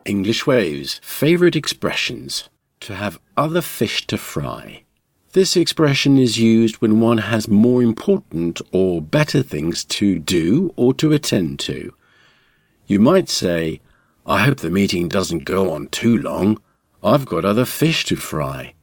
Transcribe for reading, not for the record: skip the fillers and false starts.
English Waves' favourite expressions. To have other fish to fry. This expression is used when one has more important or better things to do or to attend to. You might say, I hope the meeting doesn't go on too long. I've got other fish to fry.